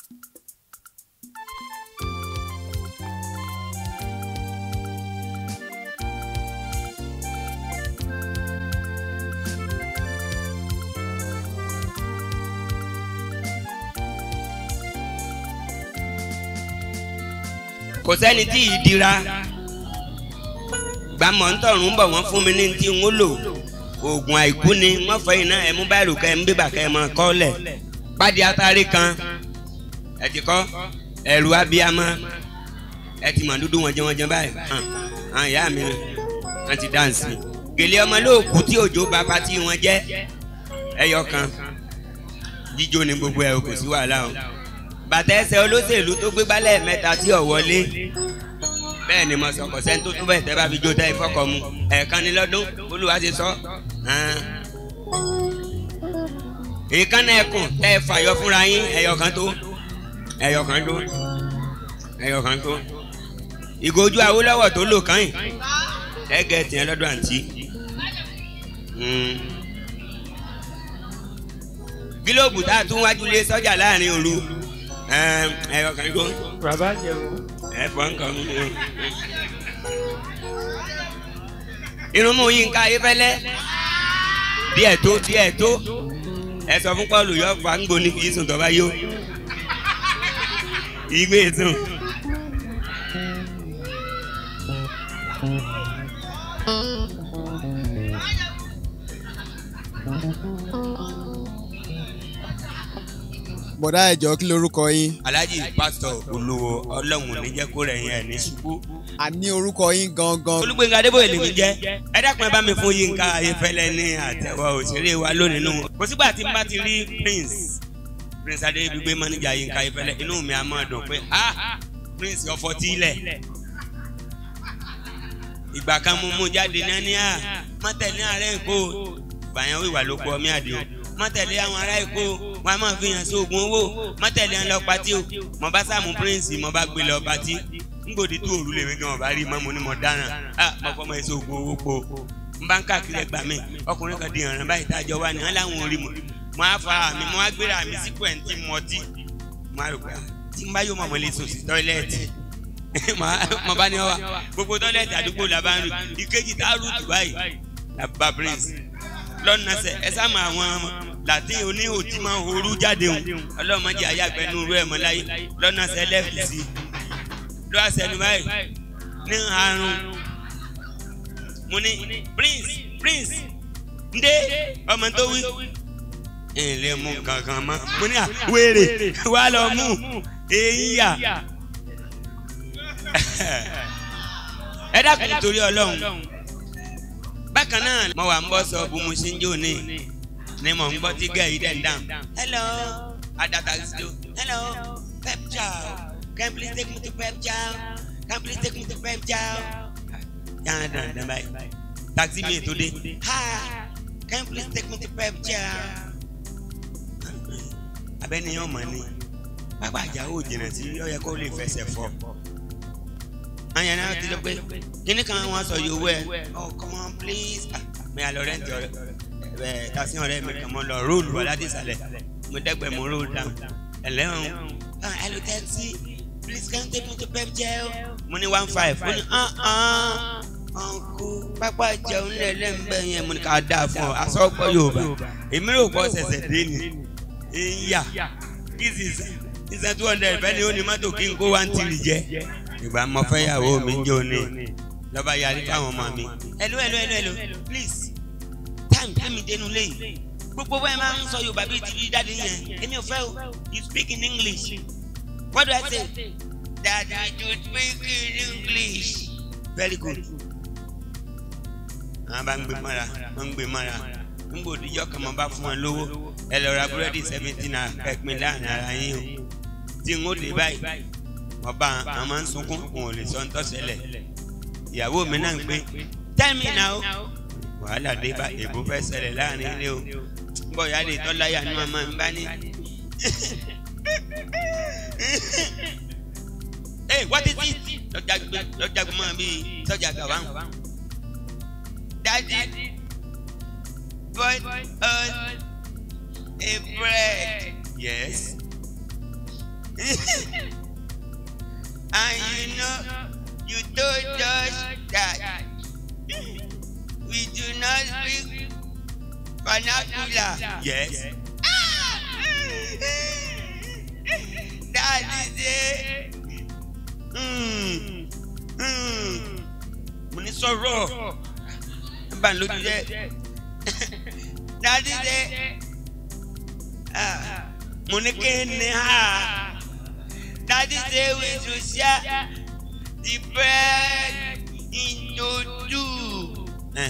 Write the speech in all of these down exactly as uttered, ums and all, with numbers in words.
kò sẹ́ni tí ìdíra gbàmọ̀ ń tọ̀run bọ̀ wọ́n fún mi ní tí n ó lò oògùn àìkú ni wọ́n fẹ́ iná ẹ̀mú báyìí kẹ́ ẹ̀ ń bíbà kẹ́ ẹ̀ mọ́ kọ́lẹ̀ pàdé atari kan ẹ̀ ti kọ́ ẹ̀rù abiyamọ ẹ̀ ti mọ̀ dúdú wọn jẹ́ wọn jẹ́ báyìí hàn ìyá mi wọ́n ti dáǹsì gèlè ọmọ lóòkù tí òjò bàbá tí wọ́n jẹ́ ẹyọ kan jíjó ni gbogbo ẹ̀ kò sí wàhálà o bàtà ẹsẹ̀ olóṣèlú tó gbé gbálẹ̀ mẹ́ta tí ò wọlé bẹ́ẹ̀ ni mo sọ kò sẹ́ni tó tún bẹ́ẹ̀ tẹ́ bá fi jó tẹ́ ìfọ́kọ̀ mu ẹ̀ẹ̀kan ní lọ́dún olúwa ti sọ. ìkànnì ẹkùn tẹ́ ẹ fàyọ fúnra yín ẹ̀yọ̀kan tó ẹ̀yọ̀kan tó ẹ̀yọ̀kan tó ìgòjú Awólọ́wọ̀ tó lò kàn yín ẹ̀gẹ̀ tiẹ̀ lọ́dọ̀ àǹtí. gílóòbù tá a tún wájú lé sọ́jà láàrin òru ẹ̀yọ̀kan tó. bàbá jẹun. ẹ̀fọ́ nǹkan mú mi. irun mú Yínká Ayéfẹ́lẹ́ díẹ̀ tó díẹ̀ tó ẹ sọ fún Pọ́ọ̀lù yọ fà ń gbóni kì í sùn tọ́ba yó ìgbé sùn. bọ̀dá ẹ̀jọ̀ kí lorúkọ yín. Alhaji Pásítọ̀ Olúwo Ọlọ́run ní jẹ́ kó rẹ̀ yẹn ní ṣubú. a ní orúkọ yín gangan. Olúgbénga Adébóyè lèmi jẹ́ ẹ dákun ẹ bá mi fún Yínká Ayéfẹ́lẹ́ ní àtẹ̀wọ́ òṣèré wa lónìí nù. kò sígbà tí n bá ti rí Prince Prince Adébígbé manager Yínká Ayéfẹ́lẹ́ inú mi á máa dùn pé ah Prince ọ̀fọ̀ tí ilẹ̀. ìgbà kan mo mú jáde náà ní à mọ́tẹ̀lé ààrẹ Èkó bàyàn wíwà ló kọ ọmí àdìo mọ́tẹ̀lé àwọn ará Èkó wọn a máa fi hàn sí oògùn owó mọ́tẹ̀lé ń lọ patí o mo bá sàmú Prince mo bá gbé lọ patí ngbòdì tó òru lèmi gan ọba rí mọ́ mo ní mo dáràn ah mo fọ́ mọ́ ẹ sí oògùn owó po n bá ń káàkiri ẹgbà mi ọkùnrin kan di ìrànlọ́ báyìí tájọ wá ní wọn láwọn orí mo mo á fa mi mo á gbéra mi sí pẹ̀ntì mọ́tì mo á rò pé tí n bá yóò mọ̀ mọ́ lè sùn sí tọ́ílẹ̀tì mo bá ní ọwà gbogbo tọ́ílẹ̀tì àdúgbò la bá ń rí ìkejì tá a rú tù báyìí la bá Prince lọ́nà sẹ̀ ẹ sá mọ àwọn làtí oníhò tí máa ń horú jáde hùn ọlọ́mọdé ayágbẹ́nu rú ẹ̀ mọ́ láyé lọ́nà sẹ́ lẹ́fì sí ló wá sẹ́nu báyìí ní àrùn mo ní Prince Prince ndé ọmọ tó wí ẹ̀ lè mú kankan mọ́ mo ní à wèrè wà lọ mú èyí yà ẹ dákun torí Ọlọ́run bákan náà mo wà ń bọ́ sọ bu mo ṣe ń jó ní ni mo ń gbọ́ tí gẹ̀ yìí dẹ̀ ń dáhùn. hello adata sido hello pep chow can please take me to pep chow can please take me to pep chow. yàrá dàn dàn báyìí taxi mi tó dé ha can please take me to pep chow. abẹ́ni yóò mọ̀ ni pápá àjàwò jìnnà sí ó yẹ kó lè fẹsẹ̀ fọ́. àyàn náà ti lọ pé kíní kan wọn sọ yòówó ẹ oh come on please mi àlọ rẹ́ǹtì ọ̀rẹ́ ẹ tàṣí ọ̀rẹ́ mi kàn mọ́ lọ róòlù wà láti ìsàlẹ̀ mo dẹ́gbẹ̀ mo róòlù down ẹlẹ́wọ̀n hello taxi please can take me to pep gel mo ní one five mo ní ọ̀nkú pápá ìjẹun lẹ́lẹ́mbẹ́ yẹn mo ní ká dáa fún ọ asọ́pọ̀ Yorùbá èmi rò pọ̀ ṣẹ̀ṣẹ̀ dé ni ìyá this is is two hundred bẹ́ẹ̀ ni ó ní mọ́tò kí n kó one three jẹ ìgbà mọ fẹ́ yàwó mi ń jò ní lọ́ba yarí fáwọn ọmọ mi. hello hello hello hello please time tẹ́mi dénú lẹ́yìn gbogbo bẹ́ẹ̀ máa ń sọ Yorùbá bíi ti rí dáadé yẹn èmi ò fẹ́ o you speak in English what do I say daddy you speak in English very good. àwọn bá ń gbé mọ́ra wọ́n ń gbé mọ́ra ń gbòdì yọ kàn mọ́ bá fún wọn lówó ẹ lọ ra búrẹ́dì seventeen naira pẹ́ẹ́pin láàrin ara yín o tí n ó dé báyìí ọba àwọn máa ń sunkún òun ò lè sọ ń tọ́sẹ̀lẹ̀ ìyàwó mi náà ń pé tell me now wàhálà dé bá èbó fẹ́ ṣẹlẹ̀ láàrin ilé o ń bọ̀ ìyá lè tọ́láyà ní màmá mi bá ní. hey what is it lọ́jà gbọ́mọ bíi sọ́jà gàwá daddy bought us a bread yes. And you know, you told us that we do not speak vernacular. Yes. That is it. Hmm. Hmm. Mo ní sọ̀rọ̀. Bá ń lójú jẹ́. That is it. Ah. Mo ní kí ni ha. That is it, we should share the bread into two.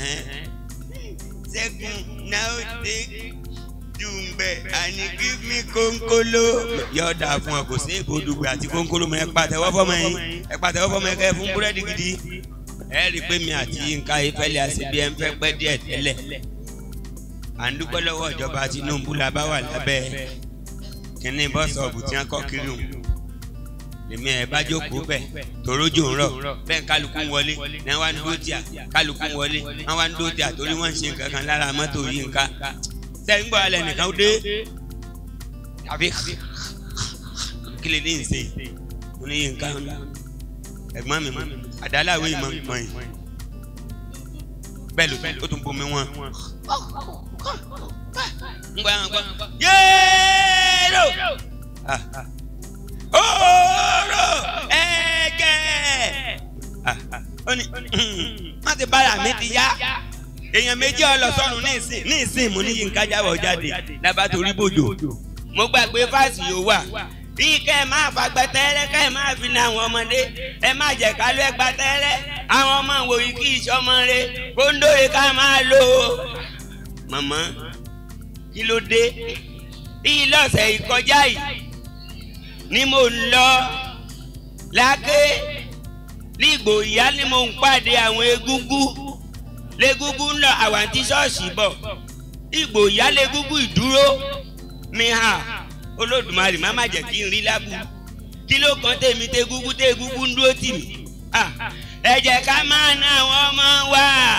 Second, now take Jumbe and give me kónkóló. Yọ̀ọ̀dà fún ọ kò sí èbó dùgbò àti kónkóló mọ ẹ pàtẹ́wọ́ fọmọ yín ẹ pàtẹ́wọ́ fọmọ ẹ kẹ́ fún búrẹ́dì gidi. Ẹ rí i pé mi àti Yínká Ayéfẹ́lẹ́ àṣebí ẹ ń fẹ́ pẹ́ díẹ̀ tẹ́lẹ̀. À ń dúpẹ́ lọ́wọ́ ìjọba Tinubu la bá wà lábẹ́ kíní bọ́sọ̀ọ̀bù tí wọ́n kọ́ kiri hùn. Èmi ẹ̀ bá jókòó bẹ̀ torójò ń rọ̀ bẹ́ẹ̀ kálukú wọlé ní wọ́n wá ń dó tíà kálukú wọlé wọ́n wá ń dó tíà torí wọ́n ń ṣe nǹkan kan lára mọ́tò Yínká. Sẹ́yìn gbọ́ alẹ́ nìkan dé tàbí kí lè ní ìṣe mo ní Yínká ẹ̀gbọ́n mi mọ̀ àdáláwé ìmọ̀ mọ̀ yìí bẹ́ẹ̀ ló ó tún bomi wọn. ń gbọ́ àwọn gbọ́ yéèrò ooo ẹ̀gẹ́ ó ní má ti bára mi ti yá èèyàn méjì ọlọ́sọ́run ní ìsìn ní ìsìn mo ní Yínká jábọ̀ jáde lábàtòrí bòjò mo gbàgbé fásì yóò wà bí kẹ́ ẹ máa fagbẹ tẹ́rẹ́ kẹ́ ẹ máa fi ní àwọn ọmọdé ẹ má jẹ́ ká ló ẹgbà tẹ́rẹ́ àwọn ọmọ wòye kí ìṣọmọ rẹ kóńdóye ká máa lò ó. màmá kí ló dé ilé ọ̀sẹ̀ ìkọjá yìí ni mo ń lọ láké nígbò ìyá ni mo ń pàdé àwọn egúngún légúngún ń lọ àwọn àǹtí ṣọ́ọ̀ṣì bọ̀ ìgbò ìyá légúngún ìdúró mi hà Olódùmarè má má jẹ́ kí n rí lábú kí ló kan tèmi tégúngún tégúngún ń dúró tì mí ẹ jẹ́ ká máa ná àwọn ọmọ wa.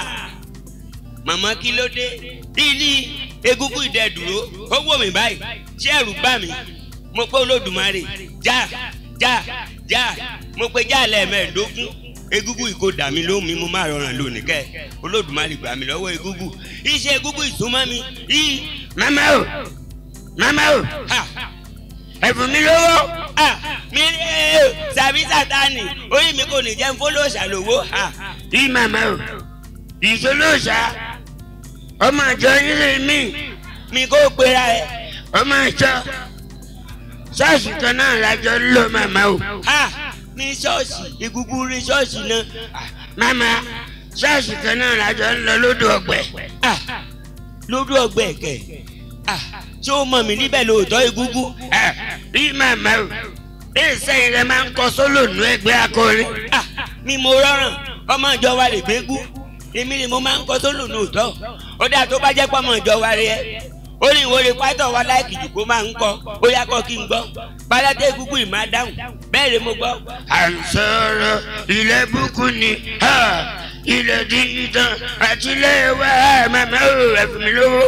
Màmá kí ló dé ilé egúngún ìdẹ́dúró ó wò mí báyìí ṣé ẹ̀rù bá mi mo pé Olódùmarè já já já mo pé já lẹ́ẹ̀mẹ́ẹ̀dógún egúngún ìkó dà mí lóhùn mi mo máa rọrùn lónìí kẹ́ Olódùmarè gbà mí lọ́wọ́ egúngún iṣẹ́ egúngún ìsúnmọ́ mi yìí. Màmá o màmá o ẹ̀fún mi lówó mi sàbí Sátánì orí mi kò ní jẹ́ fọlọ́ọ̀ṣà lówó. yìí màmá o ìṣolóòṣà ọmọ àjọ nílé mi mi kò pera ẹ ọmọ àjọ ṣọ́ọ̀ṣì kan náà lájọ ń lò màmá o. ní ṣọ́ọ̀ṣì ìgúgú rí ṣọ́ọ̀ṣì náà. màmá ṣọ́ọ̀ṣì kan náà lájọ ń lọ lódò ọgbẹ́. lódò ọgbẹ́ kẹ̀ ṣé o mọ̀ mí níbẹ̀ lóòótọ́ ìgúgú. rí màmá o bẹ́ẹ̀ sẹ́yìn rẹ̀ máa ń kọ sólò nú ẹgbẹ́ akọrin. mi mo rọrùn ọmọ ìjọ wa lè gbégú èmi ni mo máa ń kọ sólò lóòótọ́ ó dáa tó bá jẹ́ pọ́ ọmọ ìjọ wa rẹ̀ ó ní ìwòrè pátọ̀ wa láìkì jù kó máa ń kọ́ ó yá kọ́ kí n gbọ́ balátẹ́ gúgú ì máa dáhùn bẹ́ẹ̀ ni mo gbọ́. à ń sọ̀rọ̀ ilẹ̀ búkú ni ilẹ̀ dídán àti ilé wa màmá ò ẹ̀fún mi lówó.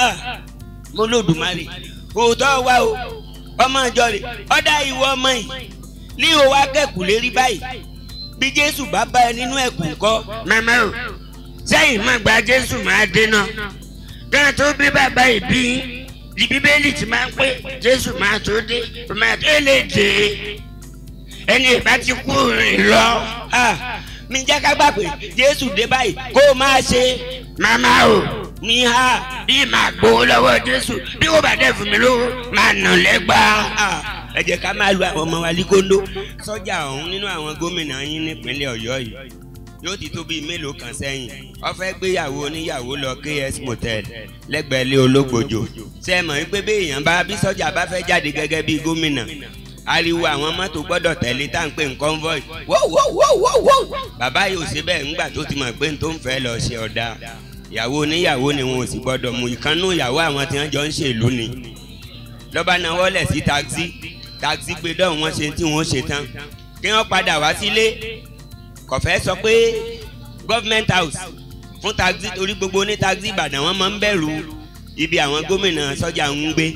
mo lódùmarè òótọ́ wa o ọmọ ìjọ rẹ̀ ọ̀dà ìwọ ọmọ yìí ní òwò akẹ́kùn lérí báyìí bí Jésù bá bá ẹ nínú ẹ̀kún kọ́. màmá ò sẹ́yìn má gba Jésù máa dènà gan tó bí bàbá ìbí di Bíbélì ti máa ń pé Jésù máa tó dé máa tó lè dé ẹni ìbá ti kú rìn lọ. mi jẹ́ ká gbà pé Jésù dé báyìí kó o máa ṣe. màmá o mi ha bí màá gbowó lọ́wọ́ Jésù bí ó bá dẹ̀ fún mi lówó máa nà lẹ́gbàá. ẹ jẹ́ ká máa lu àwọn ọmọ wa líkóńdó. sọ́jà ọ̀hún nínú àwọn gómìnà yín nípínlẹ̀ Ọ̀yọ́ yìí yóò ti tó bíi mélòó kan sẹ́yìn ó fẹ́ gbéyàwó oníyàwó lọ K S motel lẹ́gbẹ̀ẹ́ ilé Ológbòjò ṣé ẹ mọ̀ wípé bí èèyàn bá bí sọ́jà bá fẹ́ jáde gẹ́gẹ́ bíi gómìnà ariwo àwọn mọ́tò gbọ́dọ̀ tẹ̀lé tá à ń pè ní convoy wọ́wọ́wọ́wọ́wọ́ bàbá yóò ṣe bẹ́ẹ̀ ńgbà tó ti mọ̀ pé n tó ń fẹ́ lọ ṣe ọ̀dà ìyàwó oníyàwó ni wọn ò sì gbọ́dọ̀ mú ìkànnú ìyàwó àwọn tí wọ́n jọ ń ṣèlú ni lọ́ba náà wọlé sí taxi taxi gbé dọ́hùn wọn ṣe tí wọ́n ṣe tán kí wọ́n padà wá sílé kò fẹ́ sọ pé government house fún taxi torí gbogbo ní taxi Ìbàdàn wọn máa ń bẹ̀rù ibi àwọn gómìnà sọ́jà ń gbé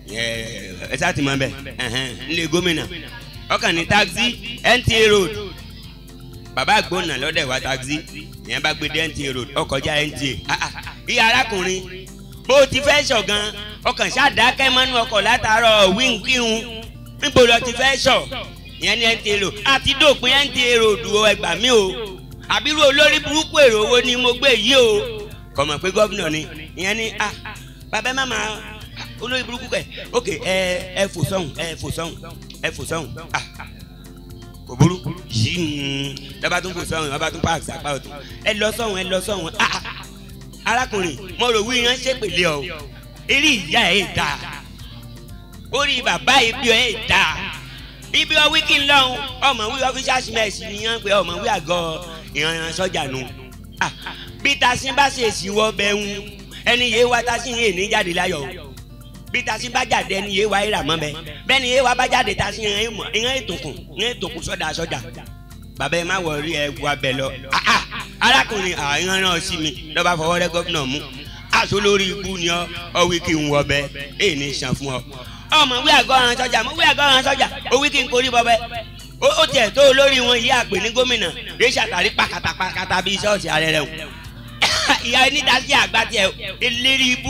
ẹ sá ti mọ bẹ nílé gómìnà ọkàn ní taxi N T A road bàbá àgbọ̀nà lọ́dẹ̀ wá taxi ìyẹn bá gbé dé N T A road ọkọjá N T A ìyá arákùnrin bó ti fẹ́ sọ̀ gan ọkàn ṣáàdákẹ́ mọ́nú ọkọ̀ látàárọ̀ wíńkíhun níbo lọ ti fẹ́ sọ̀ ìyẹn ní N T A road àti dòpin N T A road o ẹgbà mi o àbírú olórí burúkú èrò owó ni mo gbé yìí o kò mọ̀ pé gómìnà ni ìyẹn ní ah bàbá má máa olórí burúkú kẹ ok ẹ ẹ fò sọ́hùn ẹ fò sọ́hùn ẹ fò sọ́hùn ah kò burú yìí dábàá tún fò sọ́hùn dábàá tún páàkì sápá ọ̀tún ẹ lọ sọ́hùn ẹ lọ sọ́hùn ah arákùnrin mo rò wí yan ṣépèlé ọ eré ìyá ẹ dà orí bàbá ibi ẹ dà ibi ọ wíkì ńlọrun ọmọ wí official mess nìyẹn pé ọmọ wí àgọ́ ìran sọ́jà nù ah bí tasí bá ṣe èsì wọ bẹ́ẹ̀ ń ẹni yé wa tasí yé ní jáde láyọ̀ bí tasí bá jáde ẹni yé wa ìrà mọ́ bẹ́ẹ̀ bẹ́ẹ̀ ni yé wa bá jáde tasí ìran ètòkùn ìran ètòkùn sọ́dà sọ́jà bàbá ẹ má wọrí ẹ wà bẹ́ẹ̀ lọ arákùnrin àìrán náà sí mi lọ́ba fọwọ́ rẹ gómìnà mú aṣọ lórí ikú ni ọ ọ wí kí n wọ bẹ èyí ní sàn fún ọ ọmọ wí àgọ́ ọ̀ràn sọ́jà mo wí àgọ́ ọ̀ràn sọ́jà ó wí kí n korí bọ́ bẹ́ẹ̀ ó tiẹ̀ tó olórí wọn yí àpè ní gómìnà lè ṣàtàrí pàkàtà pàkàtà bíi ṣọ́ọ̀ṣì ààrẹ rẹ̀ ìyá onídàásí àgbà tiẹ̀ eléré ibú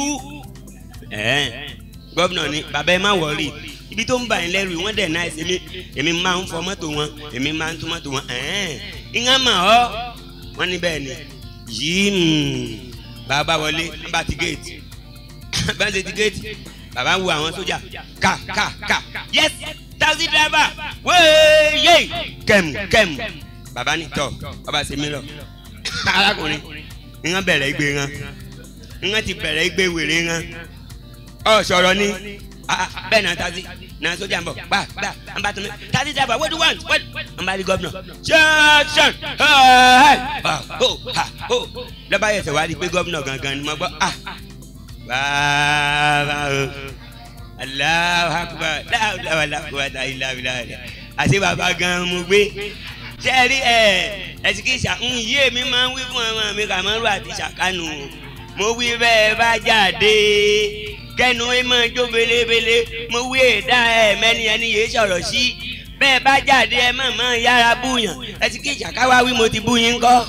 gómìnà ni bàbá ẹ má wọrí ibi tó ń bà yín lẹ́rù wọ́n dẹ̀ náà èmi èmi máa ń fọ mọ́tò wọn èmi máa ń tún mọ́tò wọn ìyẹn mà ọ́ wọ́n ní bẹ́ẹ̀ ni yìí bàbá wọlé bá ti géètì bá ń ṣe ti géètì bàbá ń wo àwọn sójà ká ká ká yes taxi driver wéyé kẹmù kẹmù bàbá ní tọ bàbá ṣe mí lọ arákùnrin ìyẹn bẹ̀rẹ̀ igbe wọn ìyẹn ti bẹ̀rẹ̀ igbe wèrè wọn ọ sọ̀rọ̀ ni bẹ́ẹ̀ náà taxi náà sójà ń bọ̀ gbà gbà ń bá tún mi taxi driver what do you want what ń bá rí gómìnà ṣẹ́ṣẹ́n lọ́ba yẹ̀sẹ̀ wá rí pé gómìnà gangan ni mo gbọ́ ah bàbá o Allahu Akbar láwùláwà láwùláwà ìlàwìlà rẹ̀ àti bàbá gan mo gbé sẹ́ẹ̀rí ẹ̀ ẹ̀sìn kì í ṣà ń yé mi máa ń wí fún ọmọ mi Kàmọ́rù àti Ṣàkánù mo wí bẹ́ẹ̀ bá jáde kẹnu ẹ máa jó belebele mo wí èdá ẹ mẹ́ni ẹni yéé sọ̀rọ̀ sí bẹ́ẹ̀ bá jáde ẹ máa máa yára búyàn ẹ̀sìn kì í ṣàkáwá wí mo ti bú yín kọ́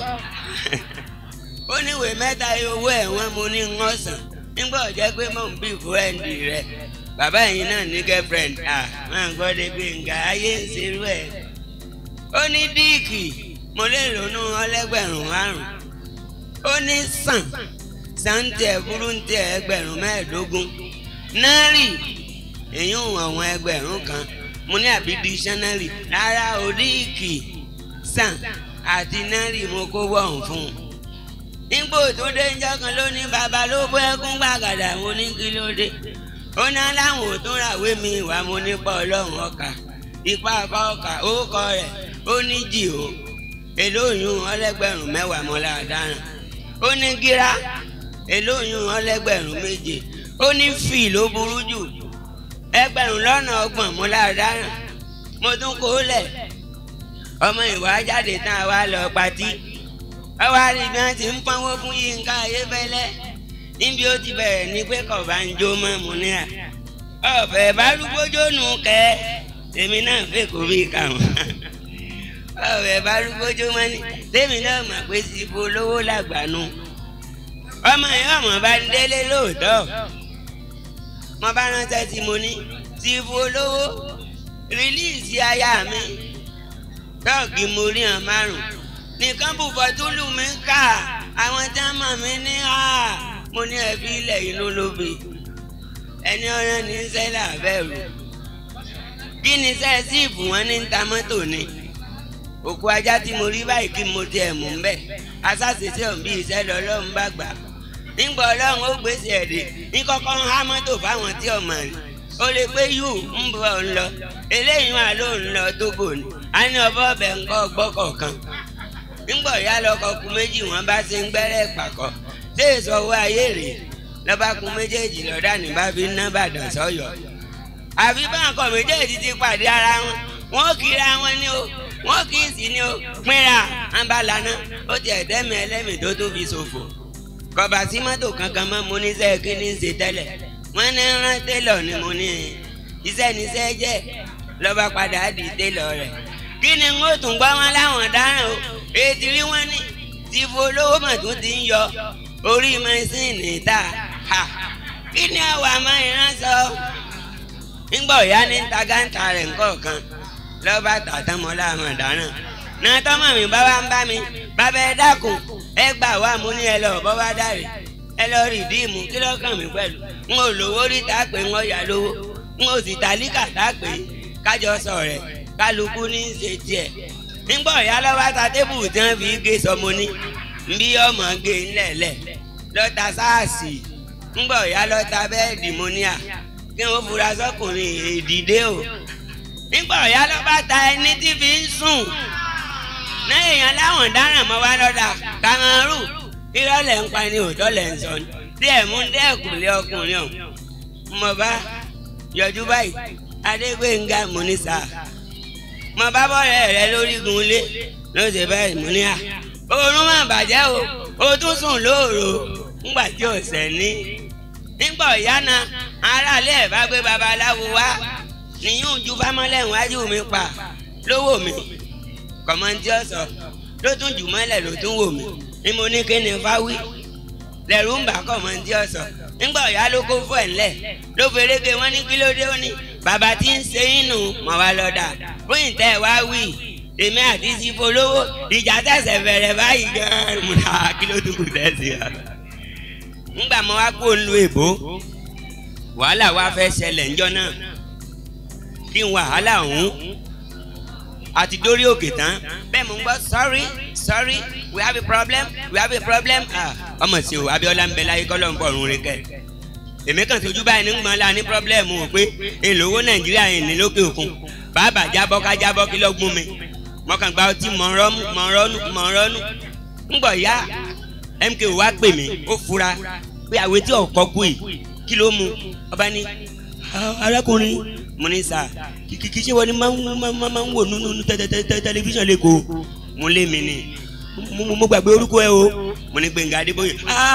ó níwèé mẹ́ta owó ẹ̀wọ̀n mo ní ń ọ̀sán nígbà jẹ́ pé mò ń bí fúrẹ́ǹdì rẹ̀ bàbá yìí náà ní girlfriend ah máa ń gbọ́ débi nǹkan ayé ń ṣerú ẹ̀ ó ní díìkì mo lè ronú ọlẹ́gbẹ̀rún márùn ó ní sàn sàǹtẹ̀ burúǹtẹ̀ ẹgbẹ̀rún mẹ́ẹ̀ẹ́dógún náírì èyí ò àwọn ẹgbẹ̀rún kan mo ní àbí dictionary rárá o díìkì sàn àti náírì mo kó wọ̀hún fún un nígbò tó dé ńjọ́ kan ló ní bàbá ló bó ẹkún gbàgàdà mo ní kí ló dé ó ní aláwọn ò tún ràwé mi ìwà mo nípa ọlọ́run ọkà ipa apá ọkà ó kọ rẹ̀ ó ní jì ó èlóyún ọlẹ́gbẹ̀rún mẹ́wàá mọ́lá ọ̀daràn ó ní gíra èlóyún ọlẹ́gbẹ̀rún méje ó ní fì ló burú jù ẹgbẹ̀rún lọ́nà ọgbọ̀n mọ́lá ọ̀daràn mo tún kó lẹ̀ ọmọ ìwà jáde tán a wá lọ patí ọwọ́ àrígbọ́n ti ń pọ́nwó fún Yínká Ayéfẹ́lẹ́ níbi ó ti bẹ̀rẹ̀ ní pé kò bá ń jó mọ́ mu ní à ọ̀fẹ́ bá rúgbójó nù kẹ́ èmi náà fẹ́ kó bí kàwọn ọ̀fẹ́ bá rúgbójó mọ́ ní tèmi náà mọ̀ pé ti bo lówó làgbàánu ọmọ yẹn ọmọ bá ń délé lóòótọ́ mo bá ránṣẹ́ tí mo ní ti bo lówó rìlíìsì aya mi tọ́ọ̀gì mo rí hàn márùn nìkan bù fọtúlù mi ká àwọn tí wọn mọ̀ mí ní à mo ní ẹbí ilẹ̀ inú lóbe ẹni ọ̀rẹ́ ní sẹ́lá bẹ̀rù kí ni sẹ́ síìpù wọn ní ta mọ́tò ni òkú ajá tí mo rí báyìí kí mo tiẹ̀ mú bẹ́ẹ̀ asáṣiṣẹ́ òun bí iṣẹ́ lọ́lọ́run bá gbà nígbà ọlọ́run ó gbèsè ẹ̀dẹ̀ ní kọ́kọ́ ń há mọ́tò fáwọn tí ọmọ rẹ̀ ó lè pé yù ń bọ̀ ń lọ eléyìí wà ló ń lọ Tógò ni a ní ọbọ̀ ọbẹ̀ ńkọ́ gbọ́kọ̀ọ̀kan nígbà ìyá lọkọ kú méjì wọn bá ṣe ń gbẹ́rẹ́ pàkọ́ ṣé èso owó ayé rèé lọ́ba kú méjèèjì lọ́dà ní bá fi ná Ìbàdàn sọ́yọ́ àfi báńkọ̀ méjèèjì ti pàdé ara wọn wọn kíra wọn ní o wọn kì í sí ní o pínra àǹbalànà ó ti ẹ̀dẹ́mi ẹlẹ́mì tó tún fi ṣòfò kọba sí mọ́tò kankan mọ́ mo ní sẹ́ẹ̀ kí ní í ṣe tẹ́lẹ̀ wọ́n ní rán télọ̀ ni mo ní iṣẹ́ níṣẹ́ jẹ́ lọ́ba padà di télọ̀ rẹ̀ kí ni n ó tún gbọ́ wọn láwọn dáràn o ètí rí wọn ní ti folówó mọ̀ tó ti ń yọ orí mẹ́sìnì ta kí ni àwa máa ń rán sọ nígbà òyá ní tagańtà rẹ̀ nǹkan lọ́ba tàtàn mọ́ láwọn dáràn náà tọ́mọ̀ mi bá wá ń bá mi bàbá ẹ dákun ẹ gbà wá mo ní ẹ lọ bọ́ wá dárè ẹ lọ rìdíìmù kí ló kàn mí pẹ̀lú n ò lówó rí tá a pé n ò yá lówó n ò sì tálíkà tá a pé kájọ sọ rẹ̀ kálukú ní í ṣe tiẹ̀ nígbà ọ̀yá lọ́wọ́ ta tébùrù tí wọ́n fi gé sọmọ ní nbí ọmọ gé ńlẹ̀lẹ̀ lọ́ta sáàsì nígbà ọ̀yá lọ́ta bẹ́ẹ̀dì mọ́níà kí wọ́n fura sọ́kùnrin èdìdé o nígbà ọ̀yá lọ́ba ta ẹni tí fi ń sùn náà èèyàn láwọn dáràn mọ́ wá lọ́dà kàmárù irọ́ lẹ̀ ń pa ni òótọ́ lẹ̀ ń sọ ni díẹ̀ mú dẹ́kun lé ọkùnrin ọ̀hún mo bá yọjú báyìí Adégbénga mo ní sáà mo bá bọ́ọ̀rẹ́ rẹ lórígun ilé ló ṣe báyìí mo ní à oorun máa bàjẹ́ o ó tún sùn lóòrò ńgbà tí ò sẹ̀ ní. nígbà ọ̀yá náà aráàlú ẹ̀ bá gbé babaláwo wá níyún ju fámọ́lẹ̀ wájú mi pa lówó mi kọ̀mọ́ntì ọ̀sọ̀ ló tún jù mọ́lẹ̀ ló tún wò mí ni mo ní kí ni fáwí lẹ́rù ń bà kọ̀mọ́ntì ọ̀sọ̀ nígbà ọ̀yá ló kó fún ẹ̀ ńlẹ̀ ló ferege wọn ní kí ló dé ó ní bàbá tí ń ṣe inú mọ̀ wá lọ́dà fún ìtẹ́ wá wí èmi àti ti polówó ìjà tẹ̀sẹ̀ bẹ̀rẹ̀ báyìí gan-an mo dà kí ló tún kù tẹ̀sí ya. ńgbà mo wá kó lu èbó wàhálà wa fẹ́ ṣẹlẹ̀ ńjọ́ náà kí n wàhálà ọ̀hún àti dórí òkè tán bẹ́ẹ̀ mo ń gbọ́ sorry sorry we have a problem we have a problem ọmọ sí o Abíọ́lá ń bẹ láyé kọ́lọ́ ń bọ̀ ọ̀run rẹ̀ kẹ́ èmi kàn tójú báyìí ní gbọ́n la ní pírọ́blẹ́mù wò pé èlòwó Nàìjíríà yìí ní lókè òkun bàbá jábọ́ ká jábọ́ kí ló gún mi mọ̀kàn gba ọtí mọ̀ọ́rọ́nù mọ̀ọ́rọ́nù mọ̀ọ́rọ́nù ńgbọ̀ ya M K O wá pè mí ó fura pé àwẹ̀ tí ọ̀kọ́ kú yìí kí ló mu ọba ní arákùnrin mo ní sà kìkì ṣé wọ́n ní máa ń wò nínú tẹlifíṣàn lẹ́kọ̀ọ́ mo lé mi ni mo gbàgbé orúkọ ẹ o mo ní Gbénga Adébóyè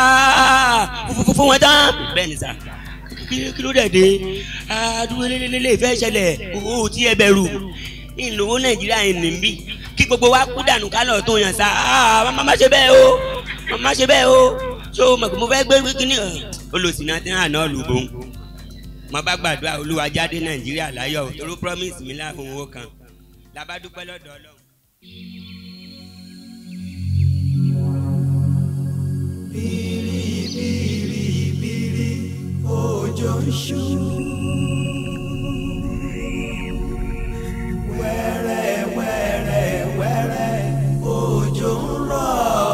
fún wọn tán bẹ́ẹ̀ ni sà kí ló dẹ̀ dé àdúgbò lélẹ́lẹ́lẹ́ ìfẹ́ ṣẹlẹ̀ o tí ẹ bẹ̀rù ìlówó Nàìjíríà yìí nìbí kí gbogbo wa kú dànù kálọ̀ tó yàn sá má ṣe bẹ́ẹ̀ o má ṣe bẹ́ẹ̀ o so mo fẹ́ gbé kíní olùsìnà tí hàn náà lùbọ̀ mo bá gbàdúrà Olúwa jáde Nàìjíríà láyọ̀ torí promise mi láàfin owó kan labádúpẹ́ lọ́dọ̀ Ọlọ́run. bìrì bìrì bìrì òjò ń ṣú wẹ́rẹ́ wẹ́rẹ́ wẹ́rẹ́ òjò ń rọ̀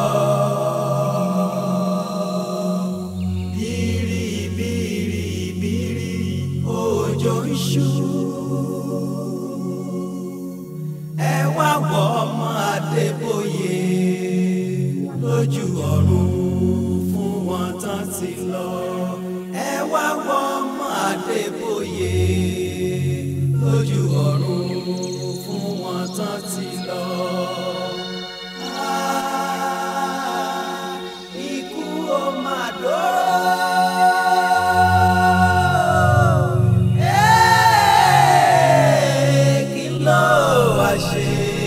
bìrì bìrì bìrì òjò ń ṣú ẹ wá wọ ọmọ Adébóyè lójú ọ̀run fún wọn tán ti lọ ẹ wá wọ ọmọ Adébóyè lójú ọ̀run fún wọn tán ti lọ. Ah, ikú ó máa dóró. Eh, kí ló wá ṣe?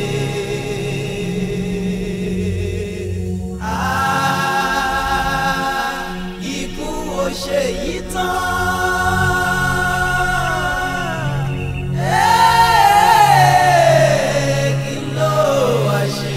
Ṣe yí tán kí ló wá ṣe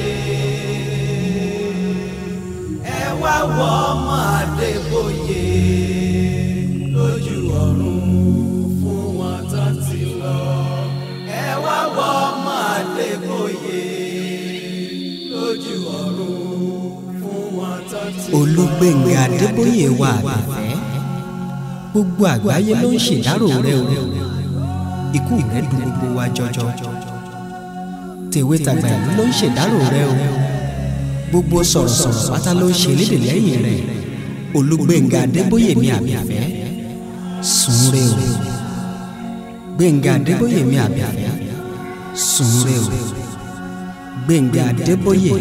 ẹ wá wọ ọmọ Adébóyè lójú ọ̀run fún wọn tán ti lọ ẹ wá wọ ọmọ Adébóyè lójú ọ̀run fún wọn tán ti lọ. Olúgbénga Adébóyè wa àbẹ̀fẹ́ gbogbo àgbáyé ló ń ṣèdárò rẹ o ikú rẹ dùn gbogbo wa jọjọ tèwe tàgbà ìlú ló ń ṣèdárò rẹ o gbogbo sọ̀rọ̀sọ̀rọ̀ pátá ló ń ṣe lédè lẹ́yìn rẹ Olúgbénga Adébóyè mi àbẹ̀fẹ́ sùn re o Gbénga Adébóyè mi àbẹ̀fẹ́ sùn re o Gbénga Adébóyè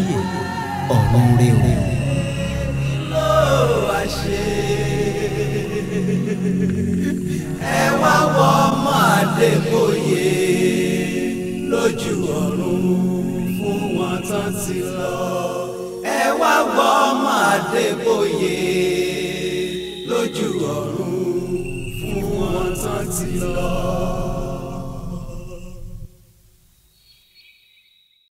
ọ̀run re o. Ṣe ẹ wá wọ ọmọ Adébóyè lójú ọ̀run fún wọn tán ti lọ. ẹ wá wọ ọmọ Adébóyè lójú ọ̀run fún wọn tán ti lọ.